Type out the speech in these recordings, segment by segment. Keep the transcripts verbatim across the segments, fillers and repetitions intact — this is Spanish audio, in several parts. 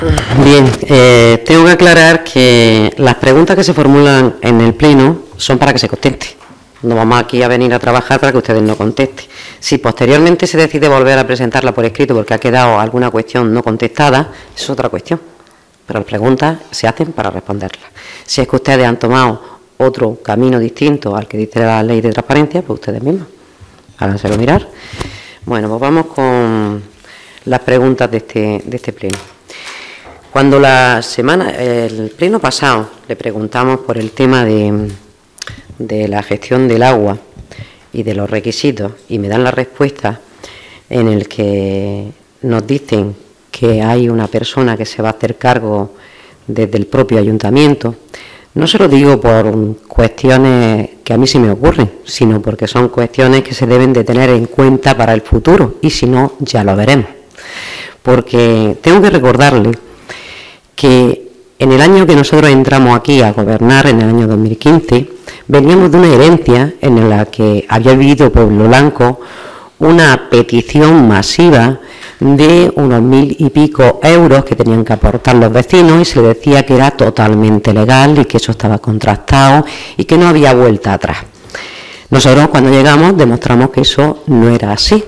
Bien, eh, tengo que aclarar que las preguntas que se formulan en el Pleno son para que se conteste. No vamos aquí a venir a trabajar para que ustedes no contesten. Si posteriormente se decide volver a presentarla por escrito porque ha quedado alguna cuestión no contestada, es otra cuestión. Pero las preguntas se hacen para responderlas. Si es que ustedes han tomado otro camino distinto al que dice la ley de transparencia, pues ustedes mismos, háganselo mirar. Bueno, pues vamos con las preguntas de este, de este Pleno. Cuando la semana, el Pleno pasado, le preguntamos por el tema de, de la gestión del agua y de los requisitos, y me dan la respuesta en el que nos dicen que hay una persona que se va a hacer cargo desde el propio ayuntamiento. No se lo digo por cuestiones que a mí se me ocurren, sino porque son cuestiones que se deben de tener en cuenta para el futuro, y si no, ya lo veremos. Porque tengo que recordarle que en el año que nosotros entramos aquí a gobernar, en el año dos mil quince, veníamos de una herencia en la que había vivido Pueblo Blanco una petición masiva de unos mil y pico euros que tenían que aportar los vecinos, y se les decía que era totalmente legal y que eso estaba contrastado y que no había vuelta atrás. Nosotros cuando llegamos demostramos que eso no era así,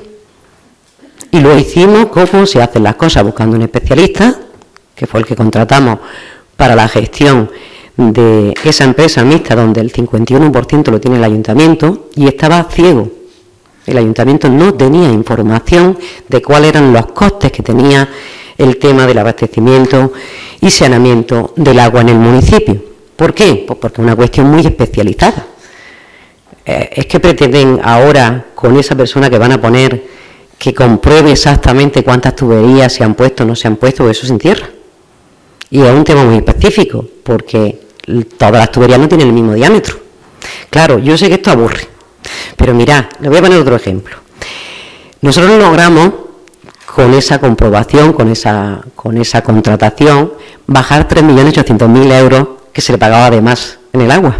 y lo hicimos como se hacen las cosas, buscando un especialista, que fue el que contratamos para la gestión de esa empresa mixta, donde el cincuenta y uno por ciento lo tiene el ayuntamiento, y estaba ciego. El ayuntamiento no tenía información de cuáles eran los costes que tenía el tema del abastecimiento y saneamiento del agua en el municipio. ¿Por qué? Pues porque es una cuestión muy especializada. Eh, es que pretenden ahora, con esa persona que van a poner, que compruebe exactamente cuántas tuberías se han puesto o no se han puesto, eso sin tierra. Y es un tema muy específico, porque todas las tuberías no tienen el mismo diámetro. Claro, yo sé que esto aburre, pero mirad, les voy a poner otro ejemplo. Nosotros logramos, con esa comprobación, con esa, con esa contratación, bajar tres millones ochocientos mil euros que se le pagaba de más en el agua.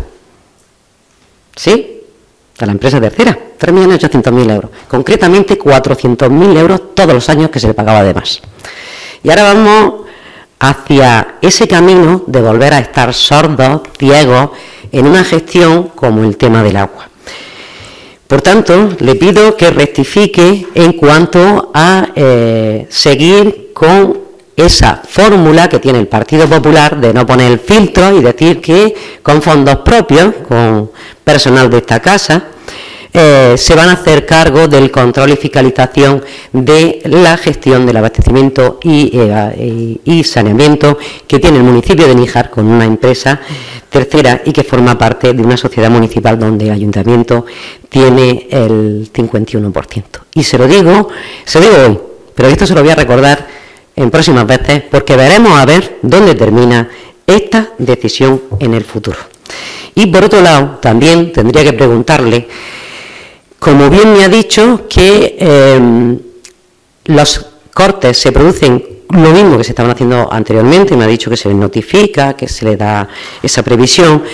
¿Sí? A la empresa tercera, tres millones ochocientos mil euros. Concretamente, cuatrocientos mil euros todos los años que se le pagaba de más. Y ahora vamos hacia ese camino de volver a estar sordos, ciegos, en una gestión como el tema del agua. Por tanto, le pido que rectifique en cuanto a eh, seguir con esa fórmula que tiene el Partido Popular de no poner el filtro y decir que con fondos propios, con personal de esta casa, eh, se van a hacer cargo del control y fiscalización de la gestión del abastecimiento y, eh, y, y saneamiento que tiene el municipio de Níjar con una empresa tercera y que forma parte de una sociedad municipal donde el ayuntamiento tiene el cincuenta y uno por ciento. Y se lo digo, se lo digo hoy, pero esto se lo voy a recordar en próximas veces, porque veremos a ver dónde termina esta decisión en el futuro. Y por otro lado, también tendría que preguntarle, como bien me ha dicho, que eh, los cortes se producen lo mismo que se estaban haciendo anteriormente, me ha dicho que se les notifica, que se le da esa previsión,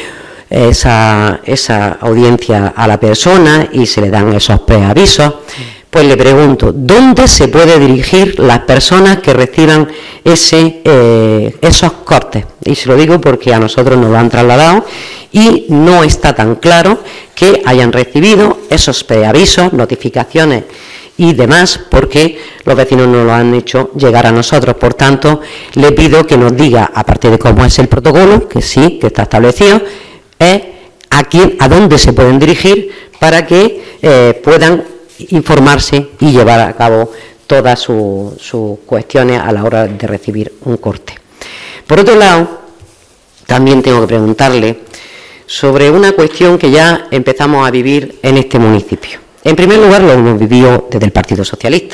esa, esa audiencia a la persona y se le dan esos preavisos. Pues le pregunto, ¿dónde se puede dirigir las personas que reciban ese, eh, esos cortes? Y se lo digo porque a nosotros nos lo han trasladado y no está tan claro que hayan recibido esos preavisos, notificaciones y demás, porque los vecinos no lo han hecho llegar a nosotros. Por tanto, le pido que nos diga, aparte de cómo es el protocolo, que sí, que está establecido, es a quién, a dónde se pueden dirigir para que eh, puedan informarse y llevar a cabo todas sus su cuestiones a la hora de recibir un corte. Por otro lado, también tengo que preguntarle sobre una cuestión que ya empezamos a vivir en este municipio. En primer lugar, lo hemos vivido desde el Partido Socialista.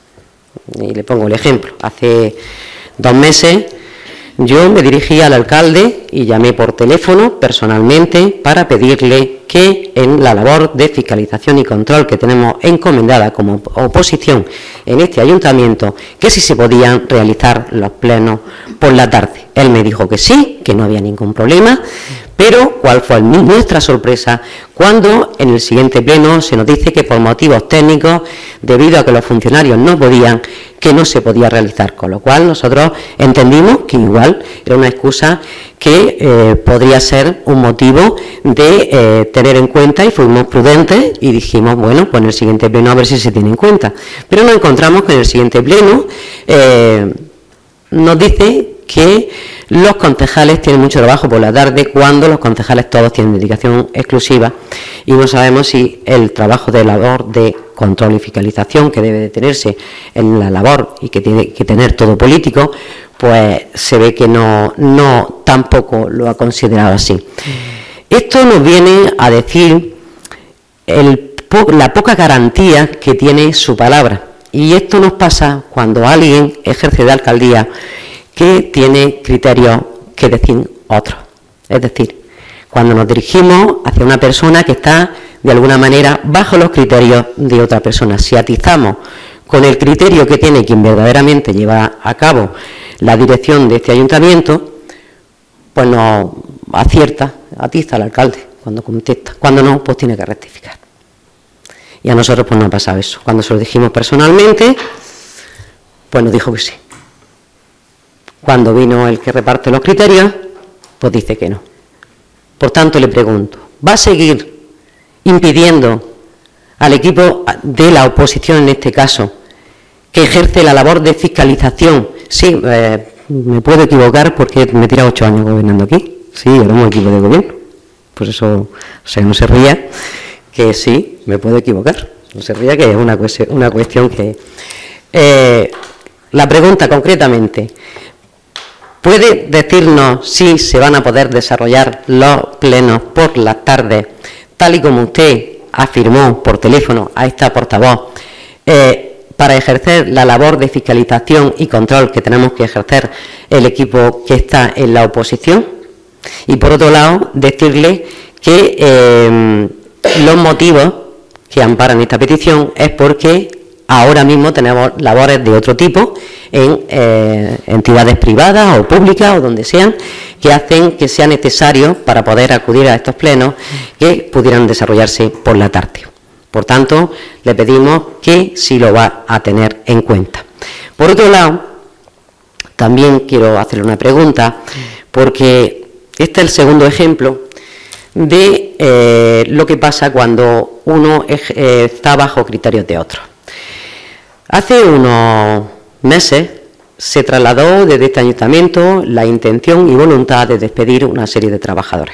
Y le pongo el ejemplo. Hace dos meses yo me dirigí al alcalde y llamé por teléfono personalmente para pedirle que en la labor de fiscalización y control que tenemos encomendada como oposición en este ayuntamiento, que si se podían realizar los plenos por la tarde. Él me dijo que sí, que no había ningún problema, Pero, ¿cuál fue nuestra sorpresa? Cuando en el siguiente pleno se nos dice que por motivos técnicos, debido a que los funcionarios no podían, que no se podía realizar, con lo cual nosotros entendimos que igual era una excusa que eh, podría ser un motivo de eh, tener en cuenta, y fuimos prudentes y dijimos, bueno, pues en el siguiente pleno a ver si se tiene en cuenta. Pero nos encontramos que en el siguiente pleno eh, nos dice que los concejales tienen mucho trabajo por la tarde, cuando los concejales todos tienen dedicación exclusiva, y no sabemos si el trabajo de labor de control y fiscalización que debe de tenerse en la labor y que tiene que tener todo político, pues se ve que no, no tampoco lo ha considerado así. Esto nos viene a decir el, la poca garantía que tiene su palabra, y esto nos pasa cuando alguien ejerce de alcaldía que tiene criterios que decir otros. Es decir, cuando nos dirigimos hacia una persona que está de alguna manera bajo los criterios de otra persona, si atizamos con el criterio que tiene quien verdaderamente lleva a cabo la dirección de este ayuntamiento, pues nos acierta, atiza al alcalde cuando contesta, cuando no, pues tiene que rectificar. Y a nosotros pues no ha pasado eso. Cuando se lo dijimos personalmente, pues nos dijo que sí. Cuando vino el que reparte los criterios, pues dice que no. Por tanto, le pregunto, ¿va a seguir impidiendo al equipo de la oposición, en este caso, que ejerce la labor de fiscalización? Sí, eh, me puedo equivocar porque me he tirado ocho años gobernando aquí. Sí, éramos equipo de gobierno. Por eso, o sea, no se ría, que sí, me puedo equivocar. No se ría, que es una cuestión, una cuestión que... Eh, la pregunta concretamente... ¿Puede decirnos si se van a poder desarrollar los plenos por las tardes, tal y como usted afirmó por teléfono a esta portavoz, eh, para ejercer la labor de fiscalización y control que tenemos que ejercer el equipo que está en la oposición? Y por otro lado, decirle que eh, los motivos que amparan esta petición es porque ahora mismo tenemos labores de otro tipo en eh, entidades privadas o públicas o donde sean, que hacen que sea necesario para poder acudir a estos plenos que pudieran desarrollarse por la tarde. Por tanto, le pedimos que sí lo va a tener en cuenta. Por otro lado, también quiero hacerle una pregunta, porque este es el segundo ejemplo de eh, lo que pasa cuando uno eh, está bajo criterios de otros. Hace unos meses se trasladó desde este ayuntamiento la intención y voluntad de despedir una serie de trabajadores.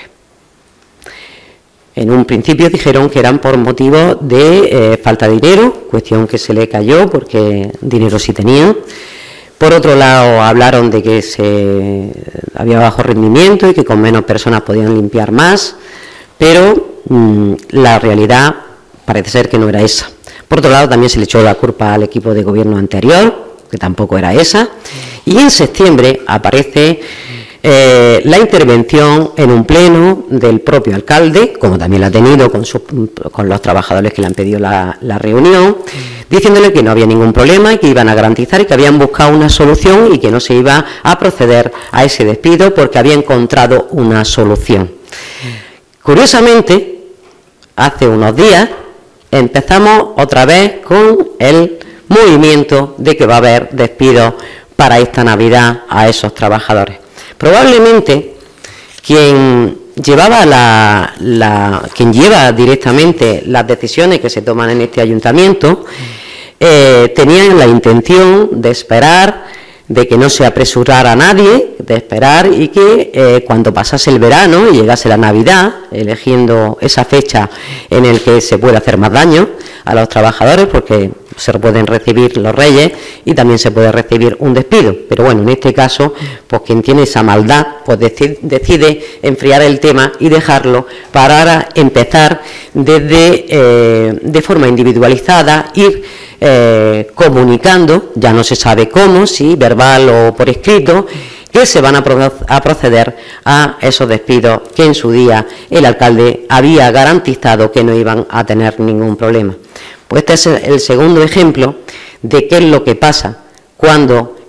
En un principio dijeron que eran por motivos de eh, falta de dinero, cuestión que se le cayó porque dinero sí tenían. Por otro lado, hablaron de que se, había bajo rendimiento y que con menos personas podían limpiar más, pero mmm, la realidad parece ser que no era esa. Por otro lado, también se le echó la culpa al equipo de gobierno anterior, que tampoco era esa, y en septiembre aparece eh, la intervención en un pleno del propio alcalde, como también la ha tenido con, su, con los trabajadores que le han pedido la, la reunión, diciéndole que no había ningún problema y que iban a garantizar y que habían buscado una solución y que no se iba a proceder a ese despido porque había encontrado una solución. Curiosamente, hace unos días empezamos otra vez con el movimiento de que va a haber despidos para esta Navidad a esos trabajadores. Probablemente quien llevaba la, la quien lleva directamente las decisiones que se toman en este ayuntamiento eh, tenían la intención de esperar, de que no se apresurara a nadie, de esperar y que eh, cuando pasase el verano y llegase la Navidad, eligiendo esa fecha en el que se puede hacer más daño a los trabajadores, porque se pueden recibir los reyes y también se puede recibir un despido. Pero bueno, en este caso, pues quien tiene esa maldad, pues decide, decide enfriar el tema y dejarlo para ahora empezar desde eh, de forma individualizada, ir Eh, comunicando, ya no se sabe cómo, si verbal o por escrito, que se van a, pro a proceder a esos despidos que en su día el alcalde había garantizado que no iban a tener ningún problema. Pues este es el segundo ejemplo de qué es lo que pasa cuando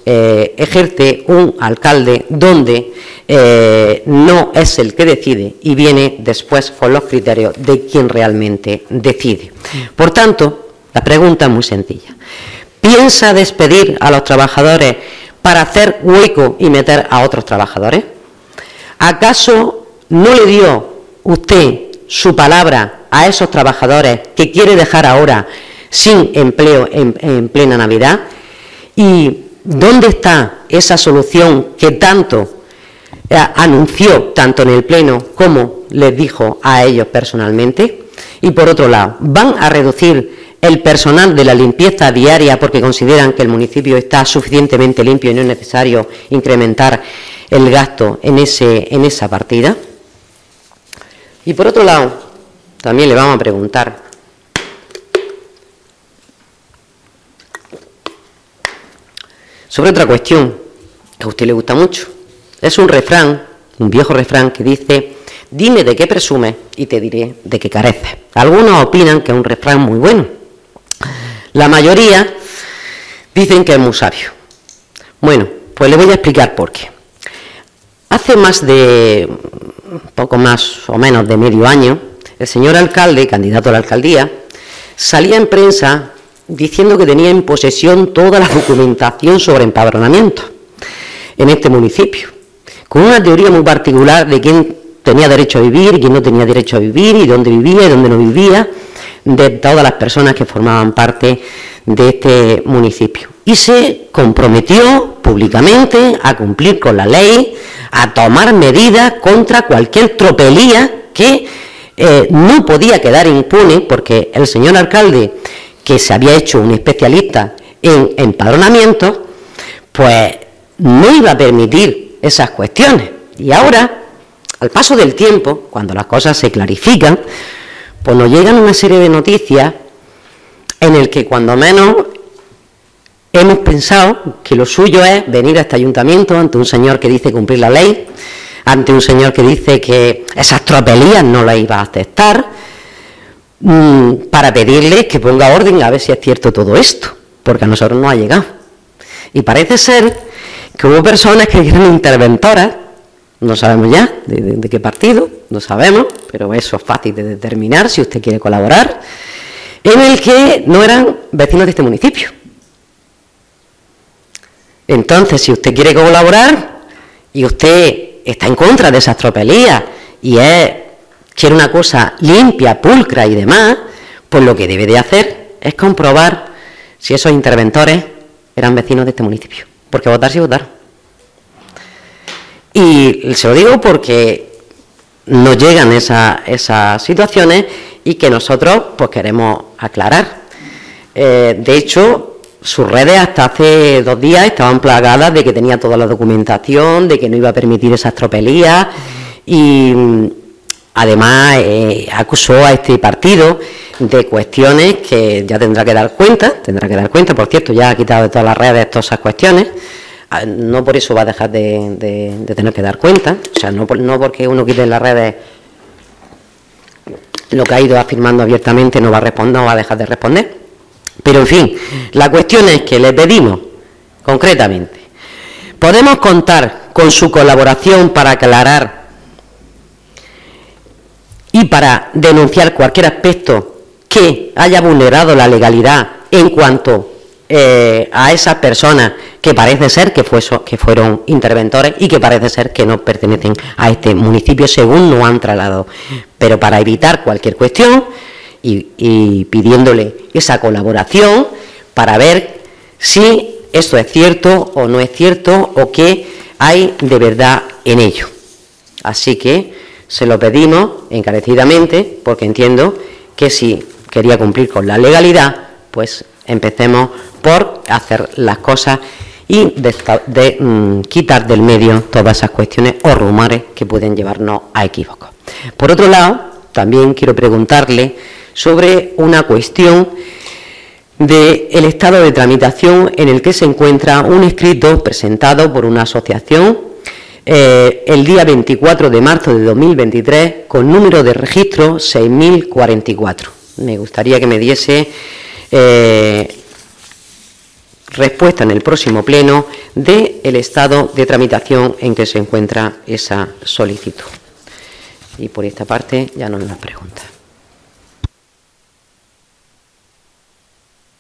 eh, ejerce un alcalde donde eh, no es el que decide y viene después con los criterios de quien realmente decide. Por tanto, la pregunta es muy sencilla. ¿Piensa despedir a los trabajadores para hacer hueco y meter a otros trabajadores? ¿Acaso no le dio usted su palabra a esos trabajadores que quiere dejar ahora sin empleo en, en plena Navidad? ¿Y dónde está esa solución que tanto eh, anunció, tanto en el Pleno como les dijo a ellos personalmente? Y por otro lado, ¿van a reducir el personal de la limpieza diaria porque consideran que el municipio está suficientemente limpio y no es necesario incrementar el gasto en, ese, en esa partida? Y por otro lado, también le vamos a preguntar sobre otra cuestión que a usted le gusta mucho. Es un refrán, un viejo refrán que dice: dime de qué presumes y te diré de qué careces. Algunos opinan que es un refrán muy bueno. La mayoría dicen que es muy sabio. Bueno, pues le voy a explicar por qué. Hace más de, poco más o menos de medio año, el señor alcalde, candidato a la alcaldía, salía en prensa diciendo que tenía en posesión toda la documentación sobre empadronamiento en este municipio, con una teoría muy particular de quién tenía derecho a vivir y quién no tenía derecho a vivir, y dónde vivía y dónde no vivía, de todas las personas que formaban parte de este municipio. Y se comprometió públicamente a cumplir con la ley, a tomar medidas contra cualquier tropelía que eh, no podía quedar impune, porque el señor alcalde, que se había hecho un especialista en empadronamiento, pues no iba a permitir esas cuestiones. Y ahora, al paso del tiempo, cuando las cosas se clarifican, pues nos llegan una serie de noticias en el que cuando menos hemos pensado que lo suyo es venir a este ayuntamiento ante un señor que dice cumplir la ley, ante un señor que dice que esas tropelías no las iba a aceptar, mmm, para pedirle que ponga orden a ver si es cierto todo esto, porque a nosotros no ha llegado. Y parece ser que hubo personas que eran interventoras, no sabemos ya de, de, de qué partido, no sabemos, pero eso es fácil de determinar si usted quiere colaborar, en el que no eran vecinos de este municipio. Entonces, si usted quiere colaborar y usted está en contra de esas tropelías y es, quiere una cosa limpia, pulcra y demás, pues lo que debe de hacer es comprobar si esos interventores eran vecinos de este municipio, porque votar sí votar. Y se lo digo porque nos llegan esas, esas situaciones y que nosotros pues queremos aclarar. Eh, de hecho, sus redes hasta hace dos días estaban plagadas de que tenía toda la documentación, de que no iba a permitir esas tropelías y además eh, acusó a este partido de cuestiones que ya tendrá que dar cuenta, tendrá que dar cuenta, por cierto, ya ha quitado de todas las redes todas esas cuestiones. No por eso va a dejar de, de, de tener que dar cuenta, o sea, no, por, no porque uno quite en las redes lo que ha ido afirmando abiertamente no va a responder, no va a dejar de responder. Pero en fin, la cuestión es que le pedimos concretamente, ¿podemos contar con su colaboración para aclarar y para denunciar cualquier aspecto que haya vulnerado la legalidad en cuanto Eh, a esas personas que parece ser que, fue, que fueron interventores y que parece ser que no pertenecen a este municipio según nos han trasladado? Pero para evitar cualquier cuestión y, y pidiéndole esa colaboración para ver si esto es cierto o no es cierto o qué hay de verdad en ello. Así que se lo pedimos encarecidamente porque entiendo que si quería cumplir con la legalidad, pues empecemos por hacer las cosas y de, de mm, quitar del medio todas esas cuestiones o rumores que pueden llevarnos a equívocos. Por otro lado, también quiero preguntarle sobre una cuestión del estado de tramitación en el que se encuentra un escrito presentado por una asociación eh, el día veinticuatro de marzo de dos mil veintitrés con número de registro seis mil cuarenta y cuatro. Me gustaría que me diese Eh, respuesta en el próximo pleno del estado de tramitación en que se encuentra esa solicitud. Y por esta parte ya no hay más preguntas.